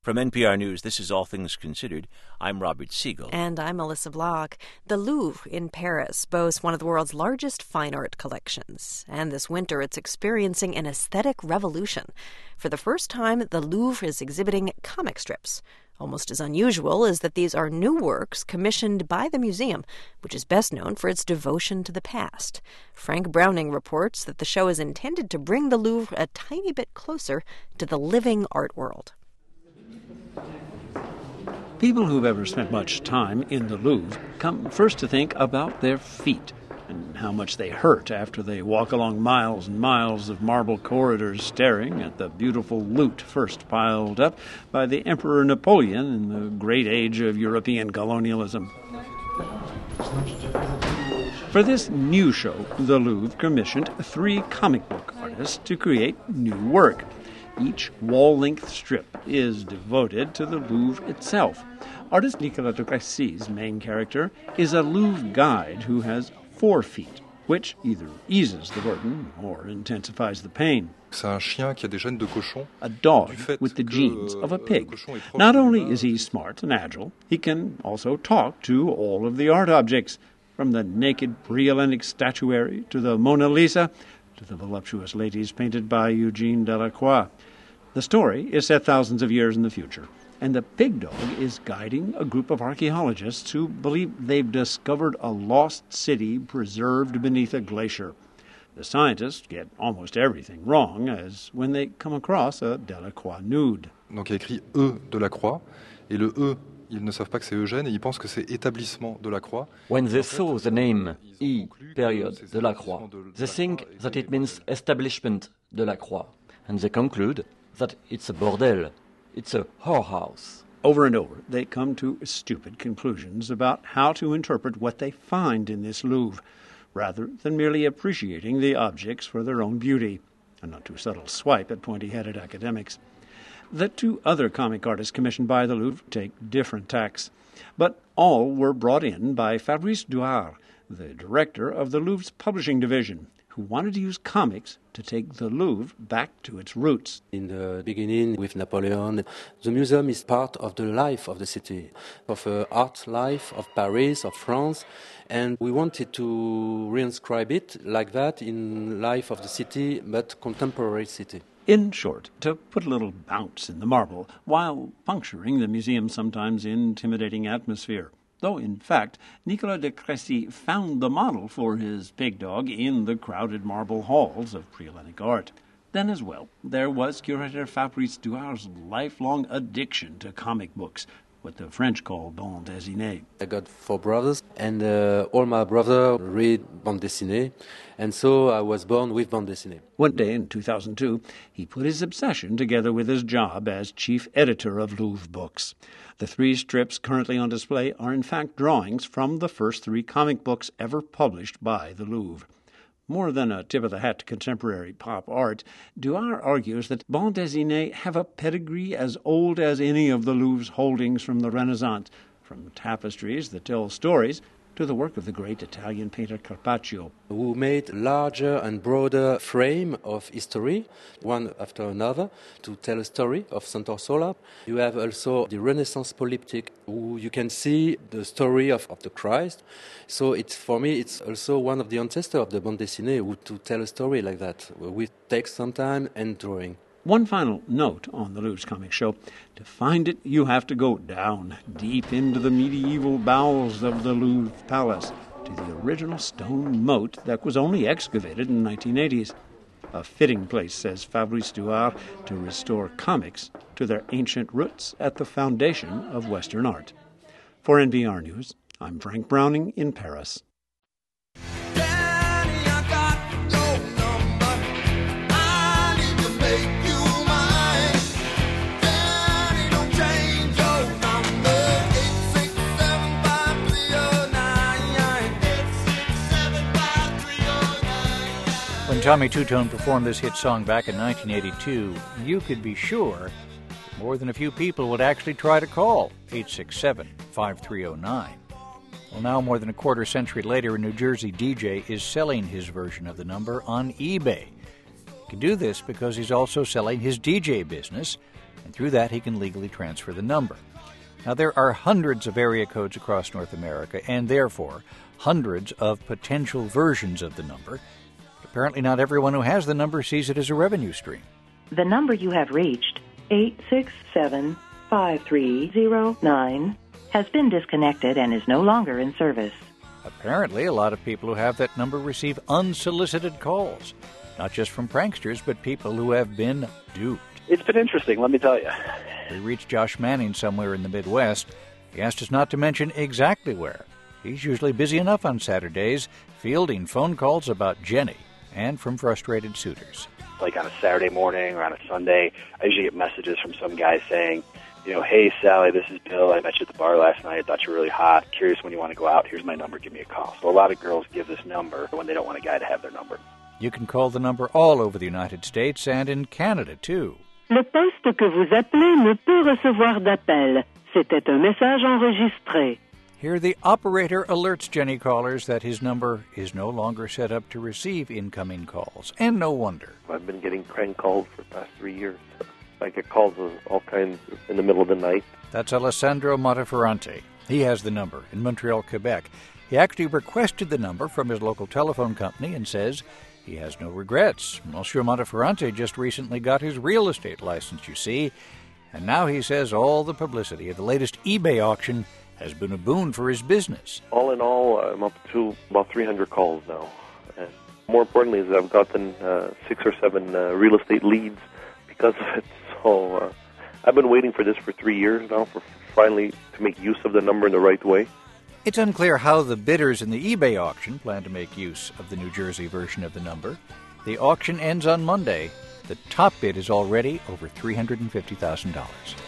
From NPR News, this is All Things Considered. I'm Robert Siegel. And I'm Melissa Block. The Louvre in Paris boasts one of the world's largest fine art collections. And this winter, it's experiencing an aesthetic revolution. For the first time, the Louvre is exhibiting comic strips. Almost as unusual is that these are new works commissioned by the museum, which is best known for its devotion to the past. Frank Browning reports that the show is intended to bring the Louvre a tiny bit closer to the living art world. People who've ever spent much time in the Louvre come first to think about their feet and how much they hurt after they walk along miles and miles of marble corridors staring at the beautiful loot first piled up by the Emperor Napoleon in the great age of European colonialism. For this new show, the Louvre commissioned 3 comic book artists to create new work. Each wall-length strip is devoted to the Louvre itself. Artist Nicolas de Crécy's main character is a Louvre guide who has 4 feet, which either eases the burden or intensifies the pain. A dog with the genes of a pig. Not only is he smart and agile, he can also talk to all of the art objects, from the naked pre-Hellenic statuary to the Mona Lisa to the voluptuous ladies painted by Eugene Delacroix. The story is set thousands of years in the future, and the pig dog is guiding a group of archaeologists who believe they've discovered a lost city preserved beneath a glacier. The scientists get almost everything wrong, as when they come across a Delacroix nude. Donc il y a écrit E Delacroix, et le E, ils ne savent pas que c'est Eugène, et ils pensent que c'est établissement Delacroix. When they saw the name E. Delacroix, they think that it means establishment Delacroix, and they conclude that it's a bordel, it's a whorehouse. Over and over, they come to stupid conclusions about how to interpret what they find in this Louvre, rather than merely appreciating the objects for their own beauty, a not too subtle swipe at pointy-headed academics. The 2 other comic artists commissioned by the Louvre take different tacks, but all were brought in by Fabrice Duart, the director of the Louvre's publishing division, who wanted to use comics to take the Louvre back to its roots. In the beginning, with Napoleon, the museum is part of the life of the city, of art life of Paris, of France, and we wanted to reinscribe it like that in life of the city, but contemporary city. In short, to put a little bounce in the marble, while puncturing the museum's sometimes intimidating atmosphere. Though, in fact, Nicolas de Crécy found the model for his pig dog in the crowded marble halls of pre-Hellenic art. Then as well, there was curator Fabrice Duart's lifelong addiction to comic books, what the French call bande dessinée. I got 4 brothers, and all my brothers read bande dessinée, and so I was born with bande dessinée. One day in 2002, he put his obsession together with his job as chief editor of Louvre Books. The 3 strips currently on display are in fact drawings from the first 3 comic books ever published by the Louvre. More than a tip of the hat to contemporary pop art, Duart argues that bande dessinées have a pedigree as old as any of the Louvre's holdings from the Renaissance, from tapestries that tell stories to the work of the great Italian painter Carpaccio, who made larger and broader frame of history, one after another, to tell a story of Sant'Orsola. You have also the Renaissance polyptych, who you can see the story of the Christ. So it's, for me, it's also one of the ancestors of the bande dessinée, who to tell a story like that, with text sometimes and drawing. One final note on the Louvre's comic show. To find it, you have to go down, deep into the medieval bowels of the Louvre Palace, to the original stone moat that was only excavated in the 1980s. A fitting place, says Fabrice Duart, to restore comics to their ancient roots at the foundation of Western art. For NPR News, I'm Frank Browning in Paris. When Tommy Two-Tone performed this hit song back in 1982, you could be sure that more than a few people would actually try to call 867-5309. Well, now more than a quarter century later, a New Jersey DJ is selling his version of the number on eBay. He can do this because he's also selling his DJ business, and through that he can legally transfer the number. Now, there are hundreds of area codes across North America, and therefore hundreds of potential versions of the number. Apparently not everyone who has the number sees it as a revenue stream. The number you have reached, 867-5309, has been disconnected and is no longer in service. Apparently, a lot of people who have that number receive unsolicited calls, not just from pranksters, but people who have been duped. It's been interesting, let me tell you. We reached Josh Manning somewhere in the Midwest. He asked us not to mention exactly where. He's usually busy enough on Saturdays, fielding phone calls about Jenny and from frustrated suitors. Like on a Saturday morning or on a Sunday, I usually get messages from some guy saying, hey, Sally, this is Bill. I met you at the bar last night. I thought you were really hot. Curious when you want to go out. Here's my number. Give me a call. So a lot of girls give this number when they don't want a guy to have their number. You can call the number all over the United States and in Canada, too. Le poste que vous appelez ne peut recevoir d'appel. C'était un message enregistré. Here the operator alerts Jenny callers that his number is no longer set up to receive incoming calls. And no wonder. I've been getting prank calls for the past 3 years. I get calls of all kinds in the middle of the night. That's Alessandro Monteferrante. He has the number in Montreal, Quebec. He actually requested the number from his local telephone company and says he has no regrets. Monsieur Monteferrante just recently got his real estate license, you see, and now he says all the publicity of the latest eBay auction has been a boon for his business. All in all, I'm up to about 300 calls now. And more importantly is I've gotten 6 or 7 real estate leads because of it. So I've been waiting for this for 3 years now, for finally to make use of the number in the right way. It's unclear how the bidders in the eBay auction plan to make use of the New Jersey version of the number. The auction ends on Monday. The top bid is already over $350,000.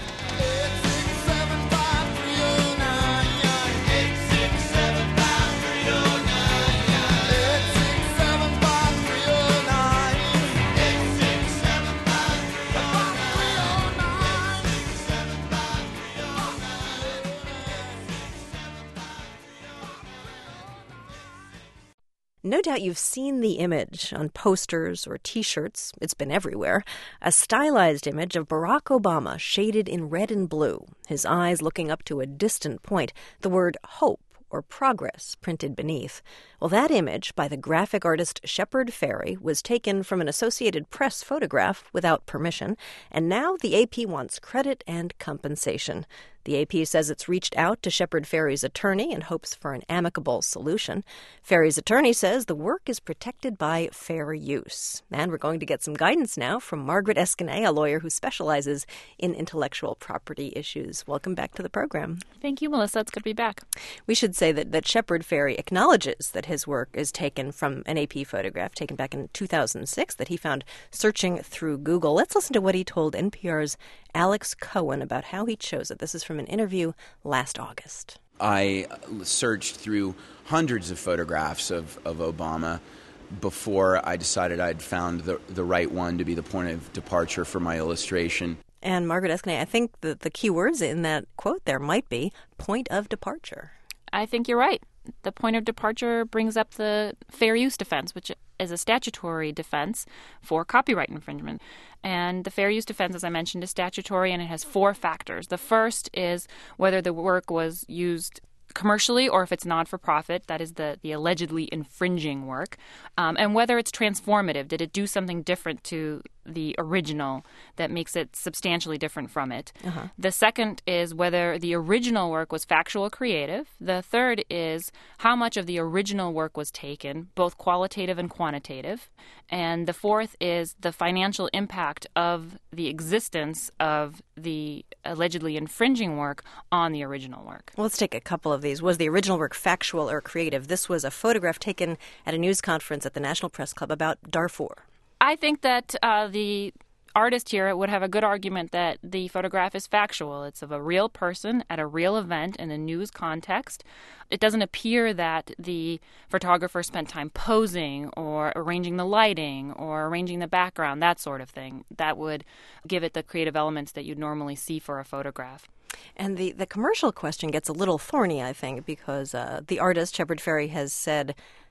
No doubt you've seen the image on posters or T-shirts. It's been everywhere. A stylized image of Barack Obama shaded in red and blue, his eyes looking up to a distant point, the word hope or progress printed beneath. Well, that image by the graphic artist Shepard Fairey was taken from an Associated Press photograph without permission, and now the AP wants credit and compensation. The AP says it's reached out to Shepard Fairey's attorney in hopes for an amicable solution. Fairey's attorney says the work is protected by fair use. And we're going to get some guidance now from Margaret Eskenayi, a lawyer who specializes in intellectual property issues. Welcome back to the program. Thank you, Melissa. It's good to be back. We should say that Shepard Fairey acknowledges that his work is taken from an AP photograph taken back in 2006 that he found searching through Google. Let's listen to what he told NPR's Alex Cohen about how he chose it. This is from an interview last August. I searched through hundreds of photographs of Obama before I decided I'd found the right one to be the point of departure for my illustration. And Margaret Eskenayi, I think that the key words in that quote there might be point of departure. I think you're right. The point of departure brings up the fair use defense, which is a statutory defense for copyright infringement. And the fair use defense, as I mentioned, is statutory, and it has 4 factors. The first is whether the work was used commercially or if it's not-for-profit, that is the allegedly infringing work, and whether it's transformative. Did it do something different to the original that makes it substantially different from it? Uh-huh. The second is whether the original work was factual or creative. The third is how much of the original work was taken, both qualitative and quantitative. And the fourth is the financial impact of the existence of the allegedly infringing work on the original work. Well, let's take a couple of these. Was the original work factual or creative? This was a photograph taken at a news conference at the National Press Club about Darfur. I think that the artist here would have a good argument that the photograph is factual. It's of a real person at a real event in a news context. It doesn't appear that the photographer spent time posing or arranging the lighting or arranging the background, that sort of thing. That would give it the creative elements that you'd normally see for a photograph. And the commercial question gets a little thorny, I think, because the artist, Shepard Fairey, has said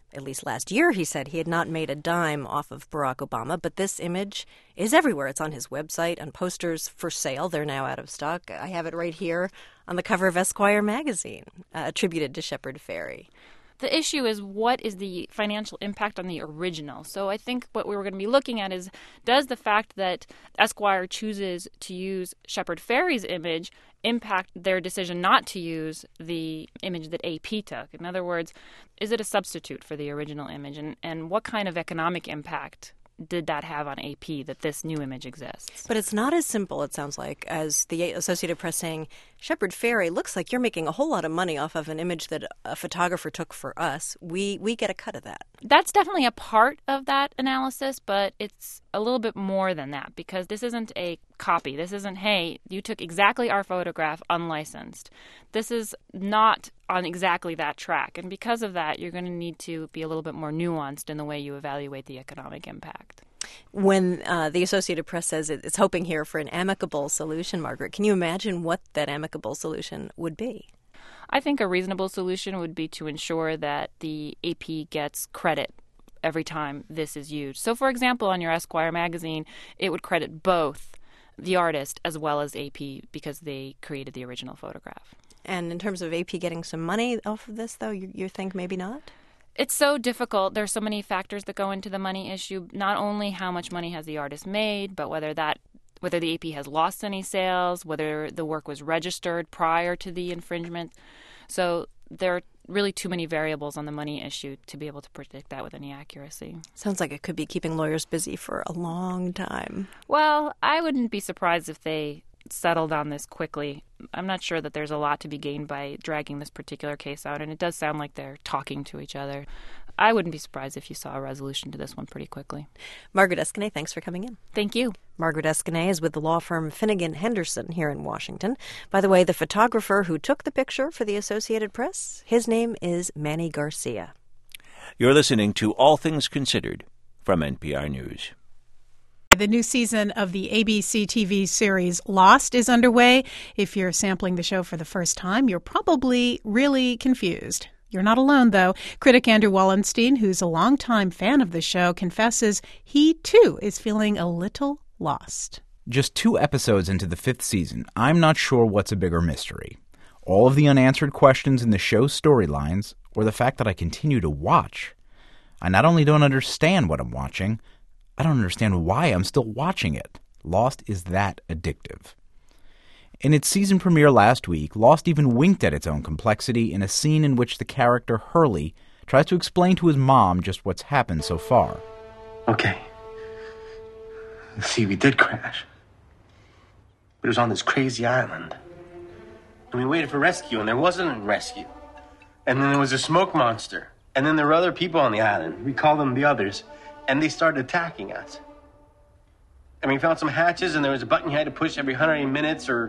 At least last year, he said he had not made a dime off of Barack Obama, but this image is everywhere. It's on his website, on posters for sale. They're now out of stock. I have it right here on the cover of Esquire magazine, attributed to Shepard Fairey. The issue is, what is the financial impact on the original? So I think what we were going to be looking at is, does the fact that Esquire chooses to use Shepard Fairey's image impact their decision not to use the image that AP took? In other words, is it a substitute for the original image? And what kind of economic impact did that have on AP that this new image exists? But it's not as simple, it sounds like, as the Associated Press saying, Shepard Fairey, looks like you're making a whole lot of money off of an image that a photographer took for us. We get a cut of that. That's definitely a part of that analysis, but it's a little bit more than that, because this isn't a copy. This isn't, hey, you took exactly our photograph unlicensed. This is not on exactly that track. And because of that, you're going to need to be a little bit more nuanced in the way you evaluate the economic impact. When the Associated Press says it's hoping here for an amicable solution, Margaret, can you imagine what that amicable solution would be? I think a reasonable solution would be to ensure that the AP gets credit every time this is used. So, for example, on your Esquire magazine, it would credit both the artist as well as AP because they created the original photograph. And in terms of AP getting some money off of this, though, you think maybe not? It's so difficult. There's so many factors that go into the money issue. Not only how much money has the artist made, but whether the AP has lost any sales, whether the work was registered prior to the infringement. So there are really too many variables on the money issue to be able to predict that with any accuracy. Sounds like it could be keeping lawyers busy for a long time. Well, I wouldn't be surprised if they settled on this quickly. I'm not sure that there's a lot to be gained by dragging this particular case out, and it does sound like they're talking to each other. I wouldn't be surprised if you saw a resolution to this one pretty quickly. Margaret Esquenet, thanks for coming in. Thank you. Margaret Esquenet is with the law firm Finnegan Henderson here in Washington. By the way, the photographer who took the picture for the Associated Press, his name is Manny Garcia. You're listening to All Things Considered from NPR News. The new season of the ABC TV series Lost is underway. If you're sampling the show for the first time, you're probably really confused. You're not alone, though. Critic Andrew Wallenstein, who's a longtime fan of the show, confesses he, too, is feeling a little lost. Just 2 episodes into the 5th season, I'm not sure what's a bigger mystery. All of the unanswered questions in the show's storylines, or the fact that I continue to watch. I not only don't understand what I'm watching, I don't understand why I'm still watching it. Lost is that addictive. In its season premiere last week, Lost even winked at its own complexity in a scene in which the character Hurley tries to explain to his mom just what's happened so far. Okay. See, we did crash. But it was on this crazy island. And we waited for rescue, and there wasn't a rescue. And then there was a smoke monster. And then there were other people on the island. We call them the others. And they started attacking us. And we found some hatches, and there was a button you had to push every 180 minutes, or...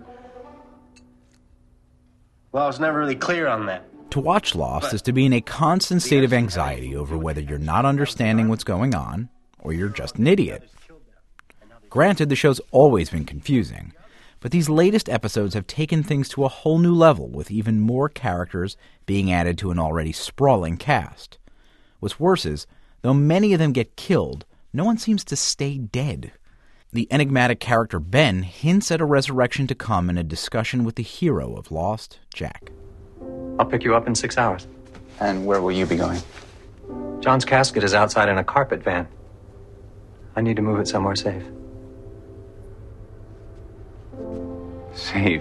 Well, I was never really clear on that. To watch Lost is to be in a constant state of anxiety over whether you're not understanding what's going on, or you're just an idiot. Granted, the show's always been confusing, but these latest episodes have taken things to a whole new level, with even more characters being added to an already sprawling cast. What's worse is, though many of them get killed, no one seems to stay dead. The enigmatic character Ben hints at a resurrection to come in a discussion with the hero of Lost, Jack. I'll pick you up in 6 hours. And where will you be going? John's casket is outside in a carpet van. I need to move it somewhere safe. Safe?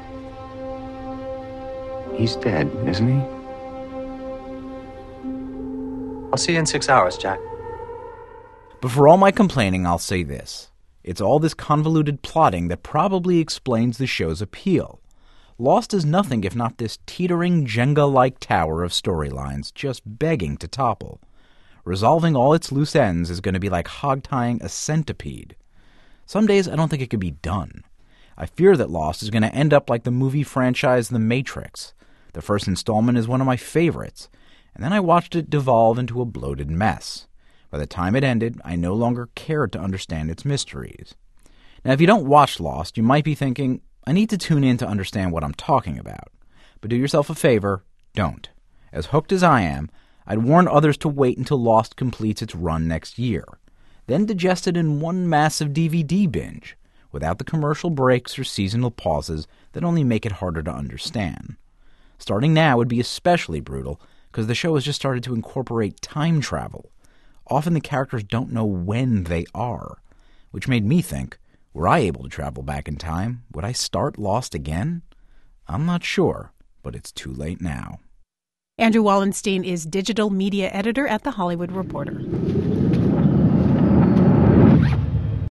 He's dead, isn't he? I'll see you in 6 hours, Jack. But for all my complaining, I'll say this. It's all this convoluted plotting that probably explains the show's appeal. Lost is nothing if not this teetering Jenga-like tower of storylines just begging to topple. Resolving all its loose ends is going to be like hog-tying a centipede. Some days I don't think it could be done. I fear that Lost is going to end up like the movie franchise The Matrix. The first installment is one of my favorites, and then I watched it devolve into a bloated mess. By the time it ended, I no longer cared to understand its mysteries. Now, if you don't watch Lost, you might be thinking, I need to tune in to understand what I'm talking about. But do yourself a favor, don't. As hooked as I am, I'd warn others to wait until Lost completes its run next year, then digest it in one massive DVD binge, without the commercial breaks or seasonal pauses that only make it harder to understand. Starting now would be especially brutal, because the show has just started to incorporate time travel. Often the characters don't know when they are, which made me think, were I able to travel back in time, would I start Lost again? I'm not sure, but it's too late now. Andrew Wallenstein is digital media editor at The Hollywood Reporter.